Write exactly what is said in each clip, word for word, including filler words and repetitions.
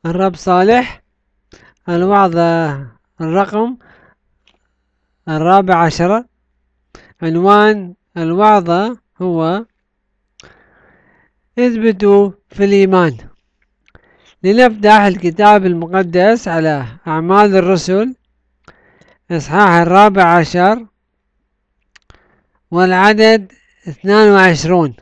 الرب صالح. الوعظة الرقم الرابع عشرة. عنوان الوعظة هو اثبتوا في الإيمان. لنفتح الكتاب المقدس على أعمال الرسل إصحاح الرابع عشر والعدد اثنان وعشرون.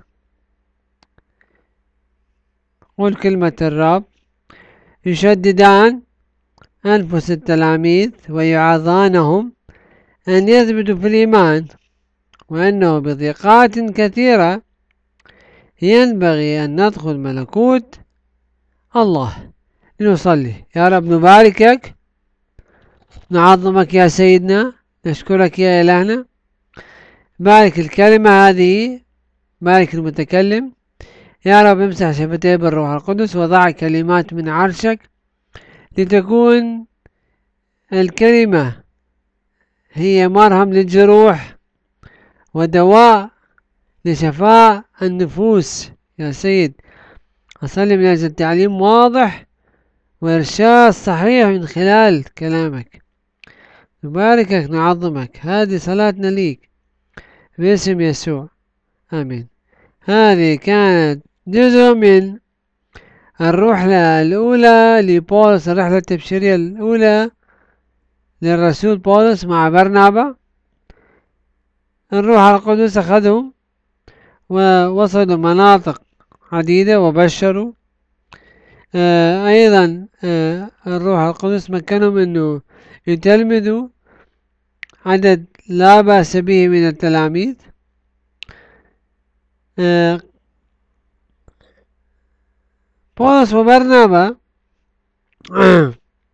قل كلمة الرب: يشددان أنفس التلاميذ ويعظانهم أن يثبتوا في الإيمان، وأنه بضيقات كثيرة ينبغي أن ندخل ملكوت الله. لنصلي. يا رب نباركك، نعظمك يا سيدنا، نشكرك يا إلهنا. بارك الكلمة هذه، بارك المتكلم يا رب. امسح شفتيه بالروح القدس، وضع كلمات من عرشك لتكون الكلمة هي مرهم للجروح ودواء لشفاء النفوس يا سيد. أصلي من أجل التعليم واضح وإرشاد صحيح من خلال كلامك. نباركك، نعظمك. هذه صلاتنا ليك باسم يسوع، آمين. هذه كانت جزء من الرحلة الأولى لبولس، الرحلة التبشيرية الأولى للرسول بولس مع برنابا. الروح القدس أخذهم ووصلوا مناطق عديدة وبشروا. آه أيضا آه الروح القدس مكنهم أنه يتلمذوا عدد لا بأس به من التلاميذ. آه بولس وبرنابا آه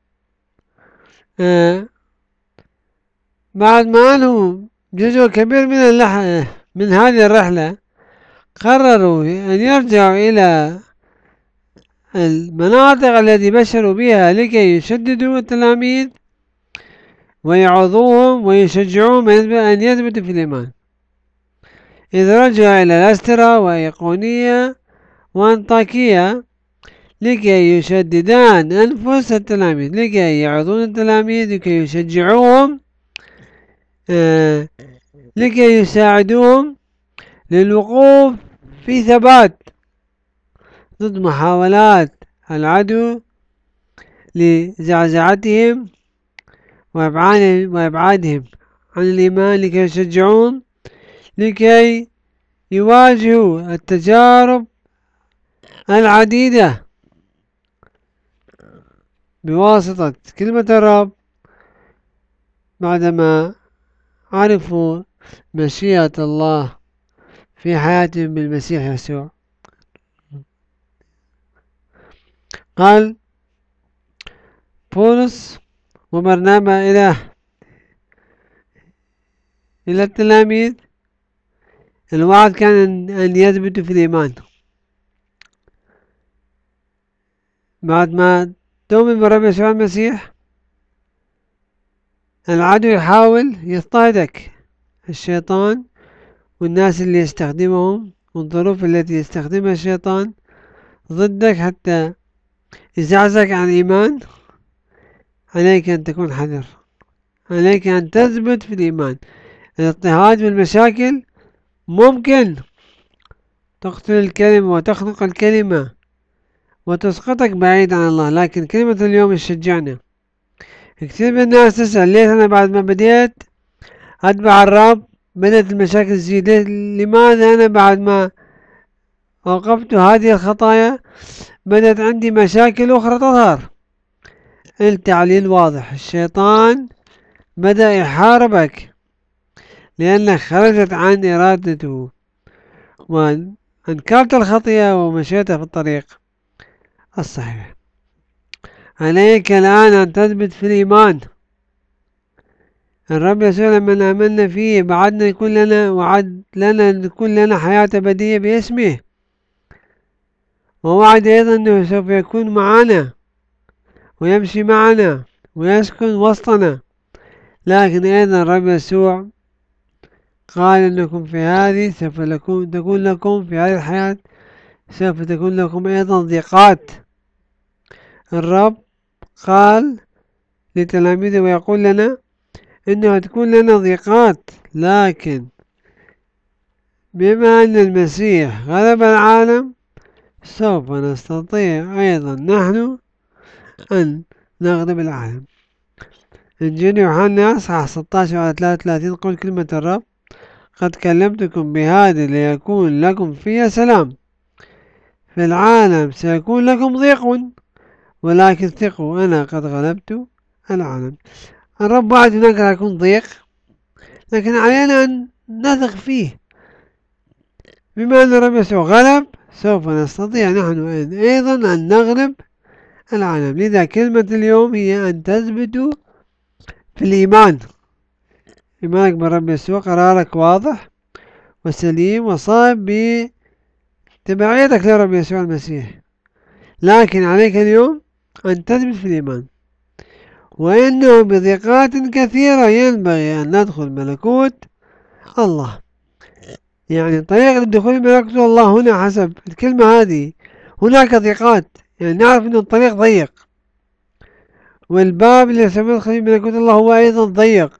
آه بعد ما أنهوا جزء كبير من اللح... من هذه الرحلة، قرروا أن يرجعوا إلى المناطق التي بشروا بها لكي يشددوا التلاميذ ويعظوهم ويشجعوهم أن يثبتوا في الإيمان. إذ رجعوا إلى لسترا وإيقونية وأنطاكية لكي يشددان أنفس التلاميذ، لكي يعظون التلاميذ، لكي يشجعوهم، آه لكي يساعدوهم للوقوف في ثبات ضد محاولات العدو لزعزعتهم وإبعادهم عن الإيمان، لكي يشجعون، لكي يواجهوا التجارب العديدة بواسطة كلمة الرب بعدما عرفوا مشيئة الله في حياتهم بالمسيح يسوع. قال بولس وبرنابا إلى إلى التلاميذ، الوعد كان أن يثبتوا في الإيمان. بعد ما تؤمن بالرب يسوع المسيح، العدو يحاول يضطهدك، الشيطان والناس اللي يستخدمهم والظروف التي يستخدمها الشيطان ضدك حتى يزعزعك عن الإيمان. عليك أن تكون حذر، عليك أن تثبت في الإيمان. الاضطهاد والمشاكل ممكن تقتل الكلمة وتخنق الكلمة وتسقطك بعيد عن الله، لكن كلمة اليوم تشجعنا. كثير من الناس تسأل: ليش أنا بعد ما بديت أتبع الرب بدأت المشاكل تزيد؟ لماذا أنا بعد ما وقفت هذه الخطايا بدأت عندي مشاكل أخرى تظهر؟ التعليل واضح: الشيطان بدأ يحاربك لأنك خرجت عن إرادته وأنكرت الخطيئة ومشيت في الطريق الصحيح. عليك الآن أن تثبت في الإيمان. الرب يسوع لما آمنا فيه بعدنا يكون لنا وعد لنا أن تكون لنا حياة أبدية باسمه، ووعد أيضا أنه سوف يكون معنا ويمشي معنا ويسكن وسطنا. لكن أيضا الرب يسوع قال أنكم في هذه سوف تكون لكم في هذه الحياة سوف تكون لكم أيضا ضيقات. الرب قال لتلاميذه ويقول لنا إنه تكون لنا ضيقات، لكن بما أن المسيح غلب العالم سوف نستطيع أيضا نحن أن نغلب العالم. إنجيل يوحنا أصحاح ستة عشر على ثلاثة وثلاثين قل كلمة الرب قد كلمتكم بهذا ليكون لكم فيها سلام، في العالم سيكون لكم ضيق ولكن ثقوا أنا قد غلبت العالم. الرب وعد هناك راح يكون ضيق، لكن علينا أن نثق فيه. بما أن الرب يسوع غلب سوف نستطيع نحن أيضا أن نغلب العالم. لذا كلمة اليوم هي أن تثبتوا في الإيمان. إيمانك بالرب يسوع قرارك واضح وسليم وصائب بتبعيتك لرب يسوع المسيح، لكن عليك اليوم أن تثبت في الإيمان، وإنه بضيقات كثيرة ينبغي أن ندخل ملكوت الله. يعني طريق الدخول ملكوت الله هنا حسب الكلمة هذه هناك ضيقات، يعني نعرف أن الطريق ضيق، والباب اللي سيدخل ملكوت الله هو أيضا ضيق.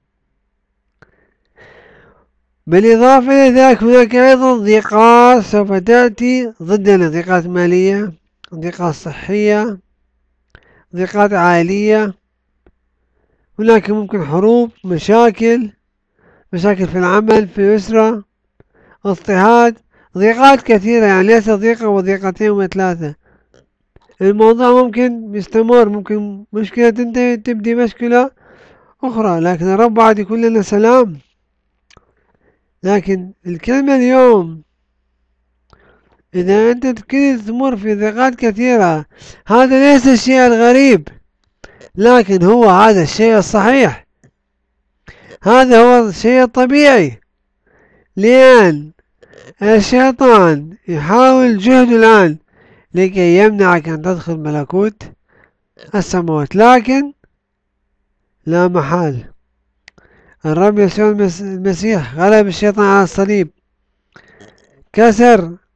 بالإضافة إلى ذلك هناك أيضا ضيقات سوف تأتي ضدنا، ضيقات مالية، ضيقات صحية، ضيقات عائلية، هناك ممكن حروب، مشاكل مشاكل في العمل، في الأسرة، اضطهاد، ضيقات كثيرة. يعني ليس ضيقة وضيقتين وثلاثة، الموضوع ممكن يستمر، ممكن مشكلة تنتهي تبدي مشكلة أخرى، لكن الرب وعد يكون لنا سلام. لكن الكلمة اليوم إذا أنت كنت تمر في ضيقات كثيرة، هذا ليس الشيء الغريب، لكن هو هذا الشيء الصحيح، هذا هو الشيء الطبيعي، لأن الشيطان يحاول جهده الآن لكي يمنعك أن تدخل ملكوت السماوات، لكن لا محال الرب يسوع المسيح غلب الشيطان على الصليب، كسر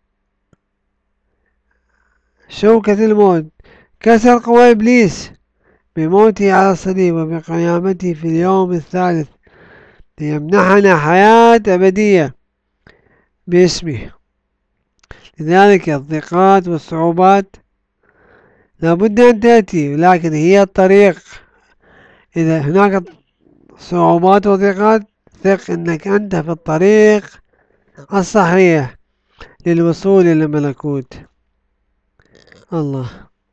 شوكة الموت، كسر قوى إبليس بموته على الصليب وبقيامته في اليوم الثالث ليمنحنا حياة أبدية باسمه. لذلك الضيقات والصعوبات لابد أن تأتي، لكن هي الطريق. إذا هناك صعوبات وضيقات ثق أنك أنت في الطريق الصحيح للوصول إلى ملكوت الله.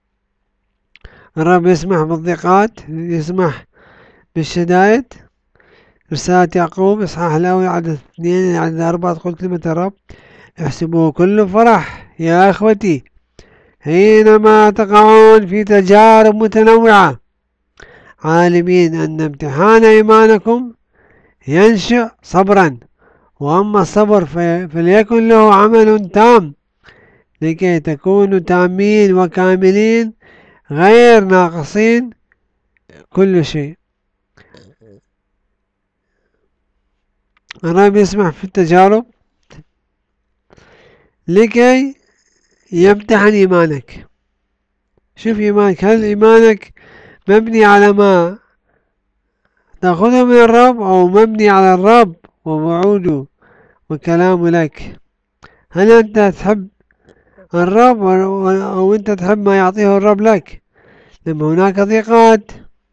الرب يسمح بالضيقات، يسمح بالشدائد. رسالة يعقوب إصحاح الأول عدد اثنين عدد أربعة تقول كلمة الرب احسبوه كل فرح يا أخوتي حينما تقعون في تجارب متنوعة، عالمين أن امتحان إيمانكم ينشئ صبرا، وأما الصبر فليكن له عمل تام لكي تكونوا تامين وكاملين غير ناقصين كل شيء. الرب يسمح في التجارب لكي يمتحن إيمانك. شوف إيمانك، هل إيمانك مبني على ما تأخذه من الرب أو مبني على الرب ووعوده وكلامه لك؟ هل أنت تحب الرب أو أنت تحب ما يعطيه الرب لك؟ لما هناك ضيقات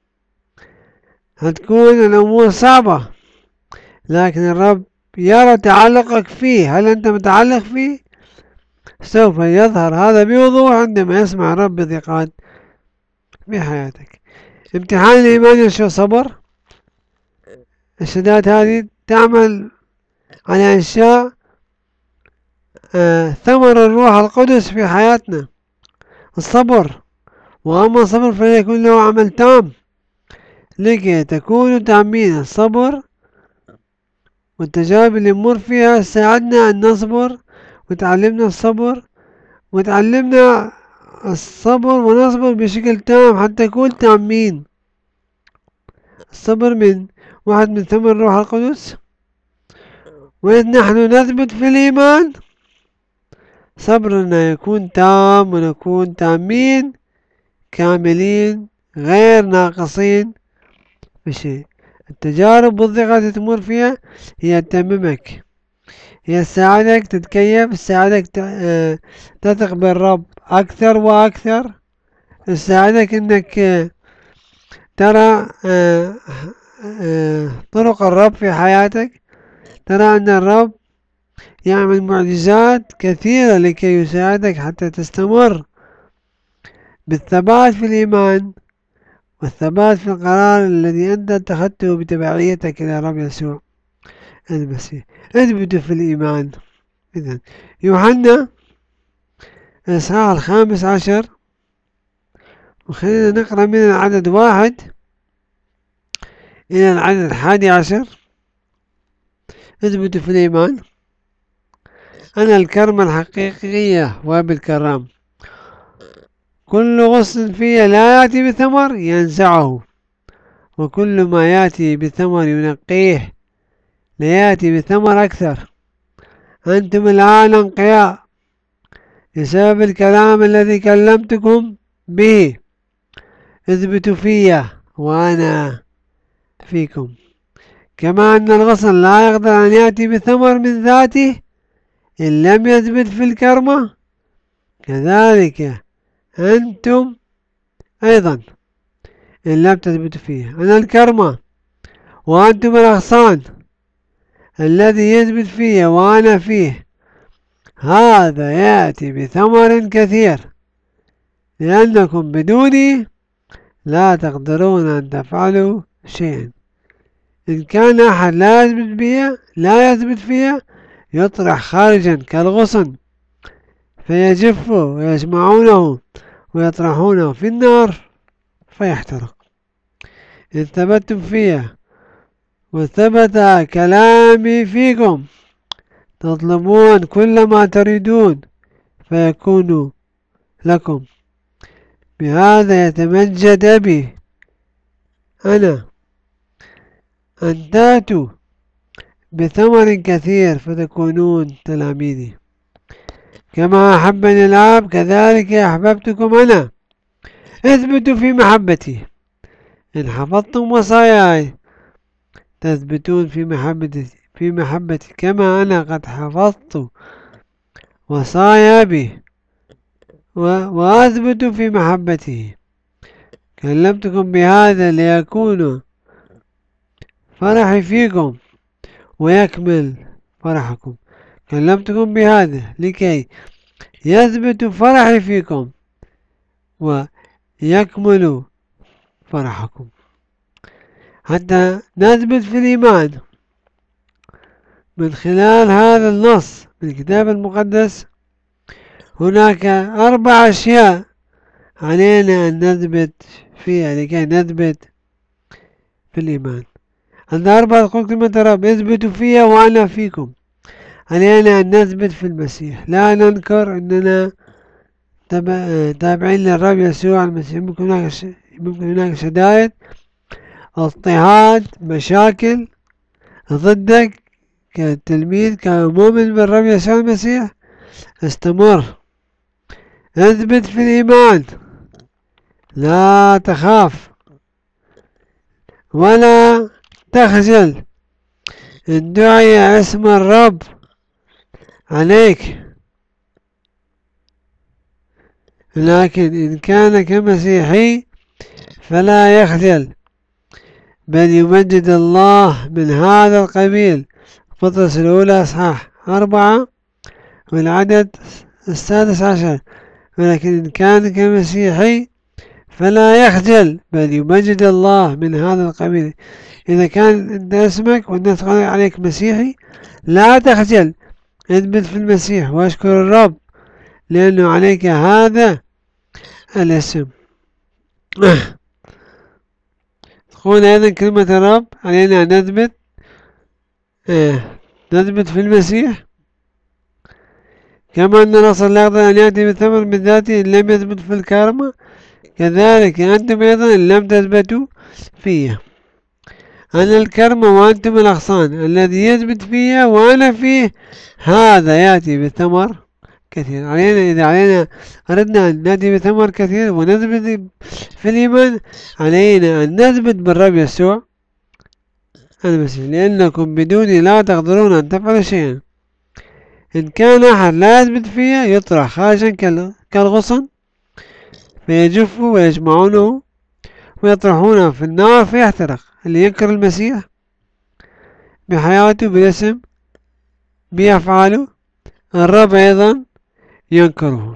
هتكون الأمور صعبة، لكن الرب يرى تعلقك فيه. هل أنت متعلق فيه؟ سوف يظهر هذا بوضوح عندما يسمع الرب بضيقات في حياتك. امتحان الإيمان ينشئ صبر. الشدائد هذه تعمل على إنشاء آه ثمر الروح القدس في حياتنا، الصبر. وأما الصبر فليكن له عمل تام لكي تكونوا تامين. الصبر والتجارب اللي نمر فيها ساعدنا أن نصبر، وتعلمنا الصبر، وتعلمنا الصبر ونصبر بشكل تام حتى نكون تامين. الصبر من واحد من ثمر الروح القدس. وإذ نحن نثبت في الإيمان صبرنا يكون تام ونكون تامين كاملين غير ناقصين بشيء. التجارب والثقة اللي تمر فيها هي تتممك، هي تساعدك تتكيف، تساعدك تثق بالرب أكثر وأكثر، تساعدك إنك ترى طرق الرب في حياتك، ترى أن الرب يعمل معجزات كثيرة لكي يساعدك حتى تستمر بالثبات في الإيمان والثبات في القرار الذي أنت اتخذته بتبعيتك إلى الرب يسوع المسيح. اثبتوا في الإيمان. إذن يوحنا الإصحاح الخامس عشر، وخلينا نقرأ من العدد واحد إلى العدد الحادي عشر. اثبتوا في الإيمان. أنا الكرمة الحقيقية وبالكرام، كل غصن في لا يأتي بثمر ينزعه، وكل ما يأتي بثمر ينقيه ليأتي بثمر أكثر. أنتم الآن أنقياء بسبب الكلام الذي كلمتكم به. اثبتوا في وأنا فيكم. كما أن الغصن لا يقدر أن يأتي بثمر من ذاته إن لم يثبت في الكرمة، كذلك أنتم أيضا إن لم تثبتوا فيه. أنا الكرمة وأنتم الأغصان، الذي يثبت فيه وأنا فيه هذا يأتي بثمر كثير، لأنكم بدوني لا تقدرون أن تفعلوا شيئا. إن كان أحد لا يثبت فيها لا يثبت فيها يطرح خارجا كالغصن فيجف، ويجمعونه ويطرحونه في النار فيحترق. إن ثبتتم فيها وثبت كلامي فيكم تطلبون كل ما تريدون فيكون لكم. بهذا يتمجد أبي أنا أن تأتوا بثمر كثير فتكونون تلاميذي. كما أحبني الآب كذلك أحببتكم أنا، اثبتوا في محبتي. إن حفظتم وصاياي تثبتون في محبتي في محبتي كما أنا قد حفظت وصايا أبي وأثبت في محبته. كلمتكم بهذا ليكون فرحي فيكم ويكمل فرحكم. كلمتكم بهذا لكي يثبت فرحي فيكم ويكمل فرحكم. حتى نثبت في الإيمان من خلال هذا النص من الكتاب المقدس، هناك أربع أشياء علينا أن نثبت فيها لكي نثبت في الإيمان. عند أربعة تقول كلمة الرب اثبتوا فيها وأنا فيكم. علينا أن نثبت في المسيح، لا ننكر أننا تابعين للرب يسوع المسيح. ممكن هناك ممكن هناك شدائد، اضطهاد، مشاكل ضدك كتلميذ كمؤمن بالرب يسوع المسيح. استمر، اثبت في الإيمان، لا تخاف ولا تخجل. إن دعي اسم الرب عليك، لكن إن كان كمسيحي فلا يخجل بل يمجد الله من هذا القبيل. بطرس الأولى أصحاح أربعة والعدد السادس عشر. ولكن إن كان كمسيحي فلا يخجل بل يمجد الله من هذا القبيل. إذا كان أنت اسمك والناس تقول عليك مسيحي لا تخجل، اثبت في المسيح واشكر الرب لأنه عليك هذا الاسم. تقول أيضا كلمة الرب علينا أن نثبت آه. نثبت في المسيح. كما أن الأصل لا يقدر أن يأتي بالثمر من ذاته إن لم يثبت في الكرمة، كذلك أنتم أيضا إن لم تثبتوا فيه. أنا الكرمة وأنتم الأغصان، الذي يثبت فيها وأنا فيه هذا يأتي بثمر كثير. علينا إذا علينا أردنا أن نأتي بثمر كثير ونثبت في الإيمان، علينا أن نثبت بالرب يسوع المسيح، لأنكم بدوني لا تقدرون أن تفعلوا شيئا. إن كان أحد لا يثبت فيها يطرح خارجا كالغصن فيجف ويجمعونه ويطرحونه في النار فيحترق. اللي ينكر المسيح بحياته بالاسم بأفعاله الرب أيضا ينكره.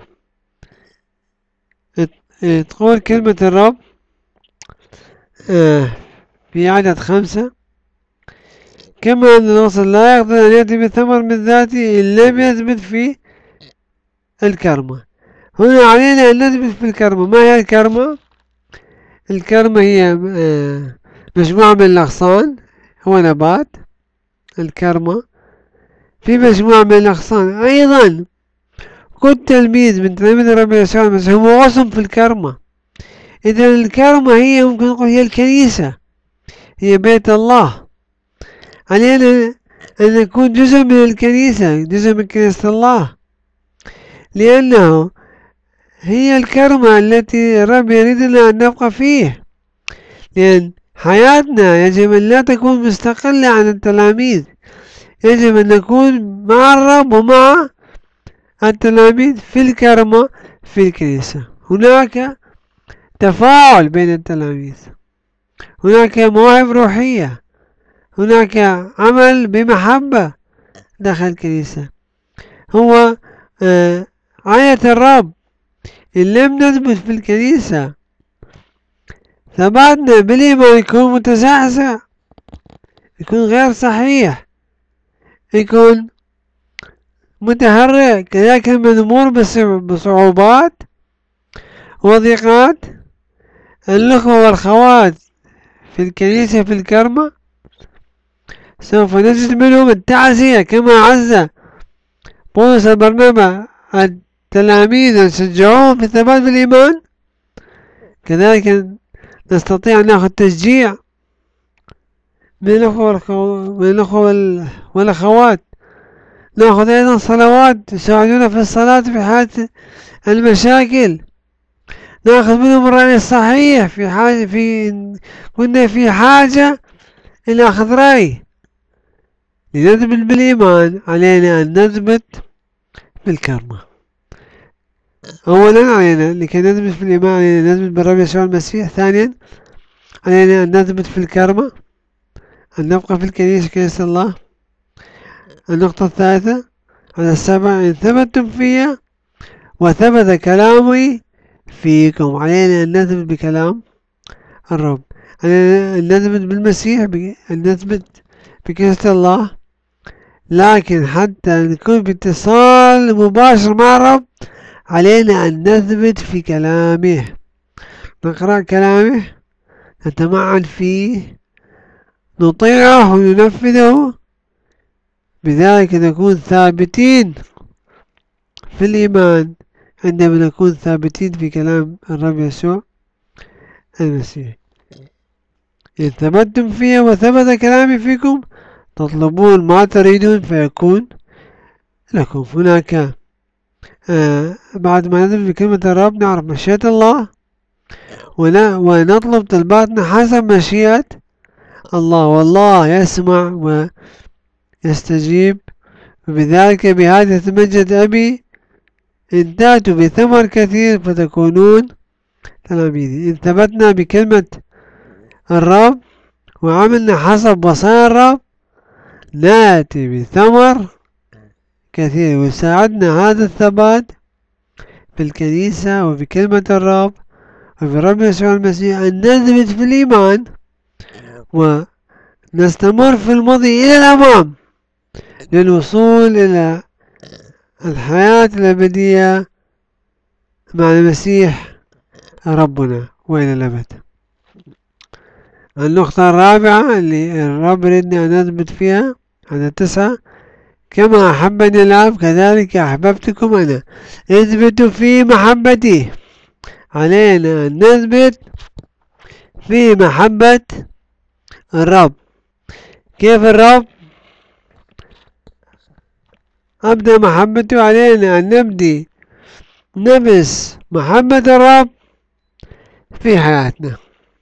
تقول كلمة الرب في عدد خمسة: كما أن الغصن لا يقدر أن يأتي بثمر من ذاته إن لم يثبت في الكرمة. هنا علينا أن نثبت في الكرمة. ما هي الكرمة؟ الكرمة هي مجموعة من الأغصان، هو نبات الكرمة. في مجموعة من الأغصان أيضا. كل تلميذ من تلاميذ الرب يسوع المسيح هو غصن في الكرمة. إذا الكرمة هي ممكن نقول هي الكنيسة، هي بيت الله. علينا أن نكون جزء من الكنيسة، جزء من كنيسة الله، لأنه هي الكرمة التي الرب يريدنا أن نبقى فيه. لأن حياتنا يجب أن لا تكون مستقلة عن التلاميذ، يجب أن نكون مع الرب ومع التلاميذ في الكرمة في الكنيسة. هناك تفاعل بين التلاميذ، هناك مواهب روحية، هناك عمل بمحبة داخل الكنيسة. هو آه آية الرب: إن لم نثبت في الكنيسة ثباتنا بالإيمان يكون متزعزع، يكون غير صحيح، يكون متهرئ. كذلك نمر بصعوبات وضيقات. الأخوة والأخوات في الكنيسة في الكرمة سوف نجد منهم التعزية، كما عز بولس البرنابا التلاميذ وشجعوهم في الثبات بالإيمان، كذلك نستطيع أن نأخذ تشجيع من الأخوة من الأخوة والأخوات. نأخذ أيضا صلوات تساعدنا في الصلاة في حالة المشاكل. نأخذ منهم الرأي الصحيح في حاجة في كنا في حاجة إلى أخذ رأي. لنثبت بالإيمان علينا أن نثبت بالكرمة. أولا علينا لكي نثبت في الإيمان علينا نثبت بالرب يسوع المسيح. ثانيا علينا أن نثبت في الكرمة، أن نبقى في الكنيسة كنيسة الله. النقطة الثالثة على السبع: إن ثبتتم فيها وثبت كلامي فيكم. علينا أن نثبت بكلام الرب، علينا أن نثبت بالمسيح، أن نثبت بكنيسة الله. لكن حتى نكون باتصال مباشر مع الرب علينا أن نثبت في كلامه، نقرأ كلامه، نتمعن فيه، نطيعه وننفذه. بذلك نكون ثابتين في الإيمان عندما نكون ثابتين في كلام الرب يسوع المسيح. إن ثبتتم فيه وثبت كلامي فيكم تطلبون ما تريدون فيكون لكم. هناك آه بعد ما نثبت بكلمة الرب نعرف مشيئة الله ونطلب طلباتنا حسب مشيئة الله، والله يسمع ويستجيب. وبذلك بهذا يتمجد أبي إن تأتوا بثمر كثير فتكونون تلاميذي. إن ثبتنا بكلمة الرب وعملنا حسب وصايا الرب نأتي بثمر كثير، ويساعدنا هذا الثبات في الكنيسة وبكلمة الرب وفي الرب يسوع المسيح أن نثبت في الإيمان ونستمر في المضي إلى الأمام للوصول إلى الحياة الأبدية مع المسيح ربنا وإلى الأبد. النقطة الرابعة اللي الرب يريدنا أن نثبت فيها عدد تسعة: كما أحبني الآب كذلك أحببتكم أنا، اثبتوا في محبتي. علينا أن نثبت في محبة الرب. كيف الرب؟ أبدأ محبته علينا أن نبدي نفس محبة الرب في حياتنا.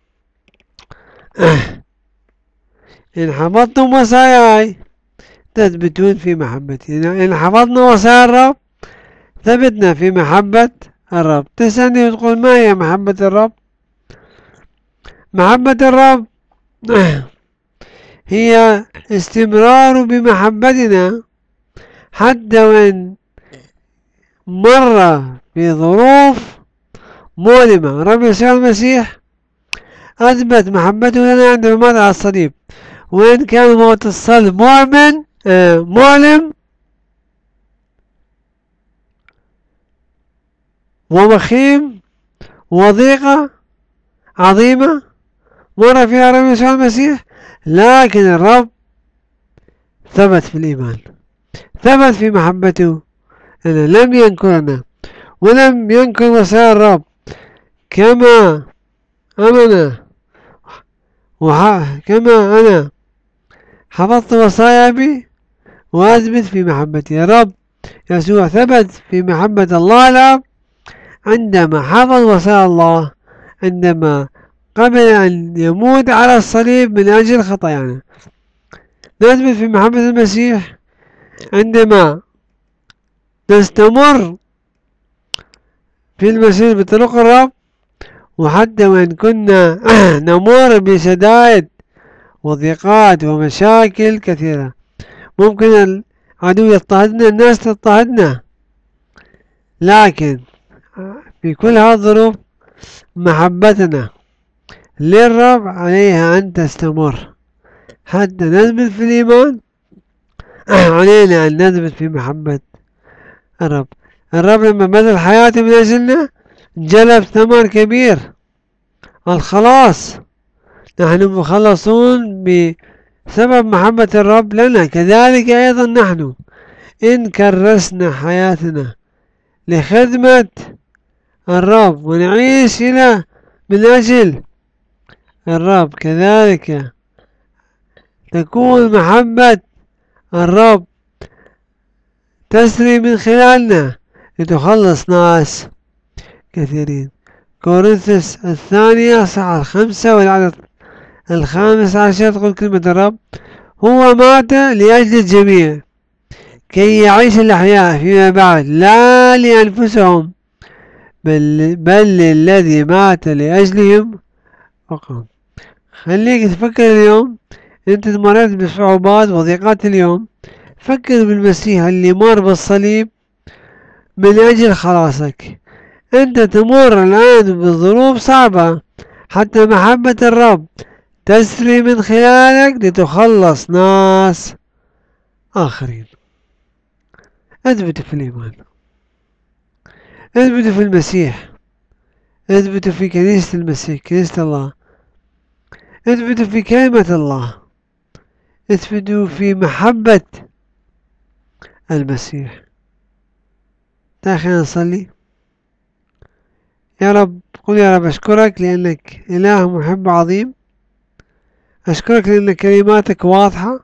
إن حفظتم وصاياي تثبتون في محبتي. إن حفظنا وصايا الرب ثبتنا في محبة الرب. تسألني وتقول ما هي محبة الرب؟ محبة الرب هي استمرار بمحبتنا حتى وإن مر في ظروف مؤلمة. رب يسوع المسيح أثبت محبته لنا عندما مات على الصليب، وإن كان موت الصلب مؤمن آه مؤلم ومخيم وضيقة عظيمة مر فيها رب يسوع المسيح، لكن الرب ثبت في الإيمان، ثبت في محبته أنه لم ينكرنا ولم ينكر وصايا الرب، كما أمنا كما أنا حفظت وصايا أبي وأثبت في محبتي. الرب يسوع ثبت في محبة الله الأب عندما حفظ وصايا الله، عندما قبل أن يموت على الصليب من أجل خطايانا. نثبت في محبة المسيح عندما نستمر في المسير بطرق الرب، وحتى وإن كنا نمر بشدائد وضيقات ومشاكل كثيرة، ممكن العدو يضطهدنا، الناس تضطهدنا، لكن في كل هذه الظروف محبتنا للرب عليها أن تستمر حتى نثبت في الإيمان. علينا أن نثبت في محبة الرب. الرب لما بذل حياته من أجلنا جلب ثمن كبير، الخلاص. نحن مخلصون بسبب محبة الرب لنا، كذلك أيضا نحن إن كرسنا حياتنا لخدمة الرب ونعيش إلى من أجل الرب، كذلك تكون محبة الرب تسري من خلالنا لتخلص ناس كثيرين. كورنثوس الثانية أصحاح الخمسة والعدد الخامس عشر تقول كلمة الرب: هو مات لأجل الجميع كي يعيش الأحياء فيما بعد لا لأنفسهم بل, بل للذي مات لأجلهم وقام. خليك تفكر اليوم انت مريت بصعوبات وضيقات اليوم، فكر بالمسيح اللي مر بالصليب من أجل خلاصك. انت تمر الآن بظروف صعبة حتى محبة الرب تسري من خلالك لتخلص ناس آخرين. اثبتوا في الإيمان، اثبتوا في المسيح، اثبتوا في كنيسة المسيح، كنيسة الله، اثبتوا في كلمة الله، اثبتوا في محبة المسيح. خلينا نصلي. يا رب، قل يا رب أشكرك لأنك إله محب عظيم، أشكرك لأن كلماتك واضحة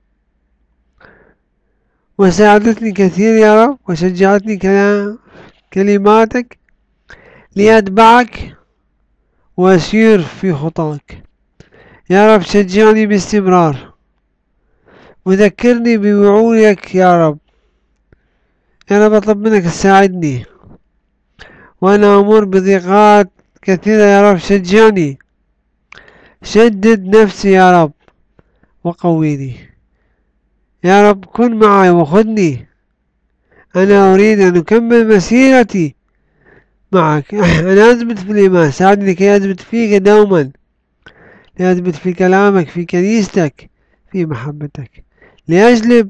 وساعدتني كثير يا رب، وشجعتني كلام كلماتك لأتبعك وأسير في خطاك. يا رب شجعني باستمرار وذكرني بوعودك يا رب. يا رب أطلب منك تساعدني وأنا أمر بضيقات كثيرة. يا رب شجعني، شدد نفسي يا رب وقويني. يا رب كن معي وخذني، أنا أريد أن أكمل مسيرتي معك. أنا أثبت في الإيمان، ساعدني لكي أثبت فيك دوما، لأثبت في كلامك، في كنيستك، في محبتك، لأجلب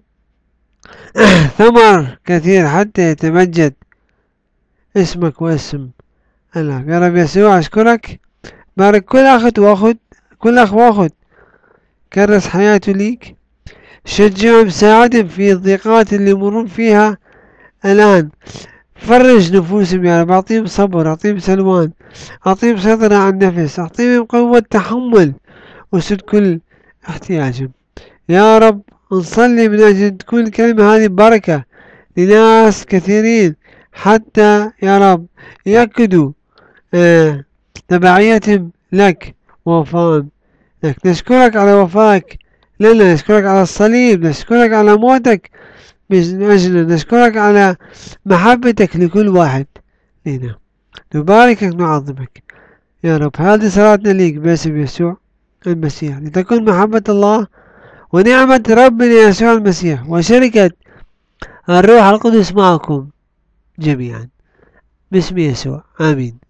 ثمر كثير حتى يتمجد اسمك واسم الله. يا رب يسوع أشكرك، بارك كل أخت وأخت، كل أخ وأخت كرس حياته ليك، شجعهم، ساعدهم في الضيقات اللي يمرون فيها الآن، فرج نفوسهم يا رب، أعطيهم صبر، أعطيهم سلوان، أعطيهم سيطرة على النفس، أعطيهم قوة تحمل وسد كل احتياجهم. يا رب نصلي من أجل تكون الكلمة هذه بركة لناس كثيرين حتى يا رب يأكدوا آه تبعيتهم لك ووفاء لك. نشكرك على وفائك لنا، نشكرك على الصليب، نشكرك على موتك من أجلنا، نشكرك على محبتك لكل واحد لنا. نباركك نعظمك يا رب. هذه صلاتنا ليك باسم يسوع المسيح، لتكن محبة الله ونعمة ربنا يسوع المسيح وشركة الروح القدس معكم جميعا باسم يسوع، آمين.